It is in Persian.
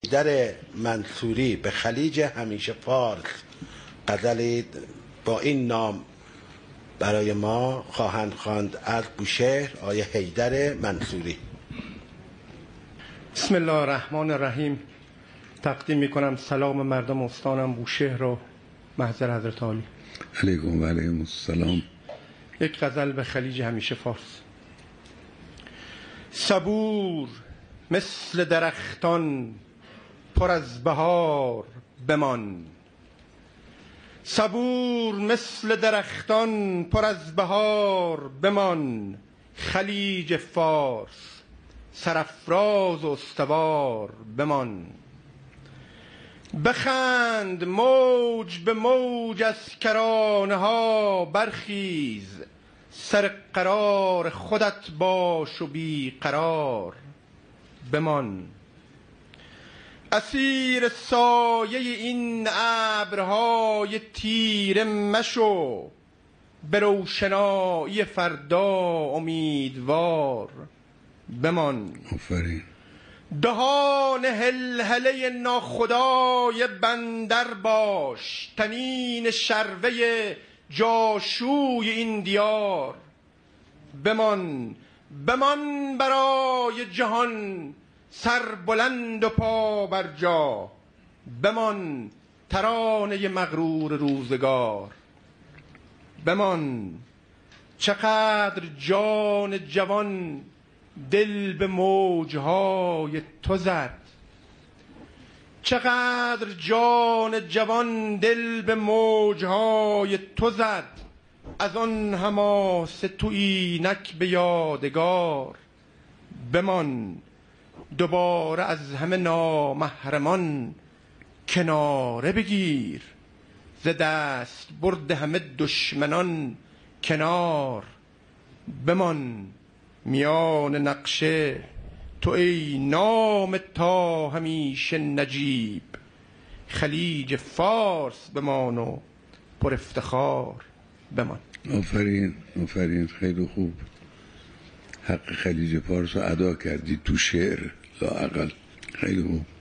حیدر منصوری به خلیج همیشه فارس غزلی با این نام برای ما خواهند خواند از بوشهر آقای حیدر منصوری. بسم الله الرحمن الرحیم. تقدیم میکنم سلام مردم استانم بوشهر رو محضر حضرت عالی. علیکم و علیکم السلام. یک غزل به خلیج همیشه فارس. صبور مثل درختان پر از بهار بمان، صبور مثل درختان پر از بهار بمان، خلیج فارس سرافراز و استوار بمان. بخند موج به موج از کرانه ها برخیز، سر قرار خودت باش و بی قرار بمان. اسیر سایه این ابرهای تیره مشو، به روشنایی فردا امیدوار بمان. آفرین. دهان هلهله ناخدای بندر باش، تنین شروه جاشوی این دیار بمان. بمان برای جهان سر بلند و پا بر جا، بمان ترانه مغرور روزگار بمان. چقدر جان جوان دل به موجهای تو زد، چقدر جان جوان دل به موجهای تو زد، از آن حماسه تو اینک به یادگار بمان. دوباره از همه نامحرمان کناره بگیر، ز دست برد همه دشمنان کنار بمان. میان نقشه تو ای نام تا همیشه نجیب، خلیج فارس بمان و پر افتخار بمان. آفرین آفرین، خیلی خوب. حق خلیج فارس رو ادا کردی تو شعر لااقل. خیلی خوب.